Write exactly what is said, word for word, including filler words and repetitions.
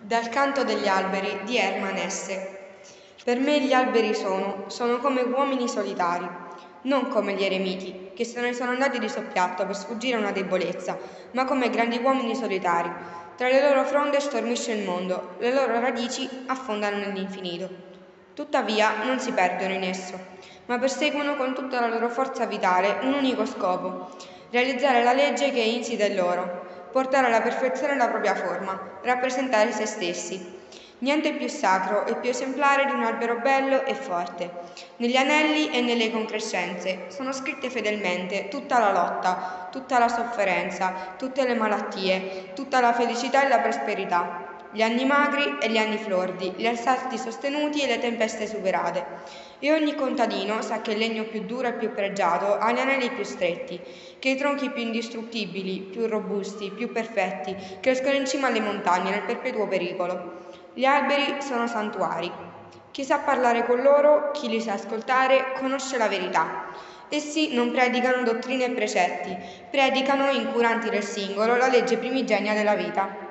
Dal canto degli alberi di Hermann Hesse. Per me gli alberi sono, sono come uomini solitari, non come gli eremiti, che se ne sono andati di soppiatto per sfuggire a una debolezza, ma come grandi uomini solitari. Tra le loro fronde stormisce il mondo, le loro radici affondano nell'infinito. Tuttavia non si perdono in esso, ma perseguono con tutta la loro forza vitale un unico scopo: realizzare la legge che è insita in loro, portare alla perfezione la propria forma, rappresentare se stessi. Niente più sacro e più esemplare di un albero bello e forte. Negli anelli e nelle concrescenze sono scritte fedelmente tutta la lotta, tutta la sofferenza, tutte le malattie, tutta la felicità e la prosperità, gli anni magri e gli anni floridi, gli assalti sostenuti e le tempeste superate. E ogni contadino sa che il legno più duro e più pregiato ha gli anelli più stretti, che i tronchi più indistruttibili, più robusti, più perfetti, crescono in cima alle montagne nel perpetuo pericolo. Gli alberi sono santuari. Chi sa parlare con loro, chi li sa ascoltare, conosce la verità. Essi non predicano dottrine e precetti, predicano, incuranti del singolo, la legge primigenia della vita.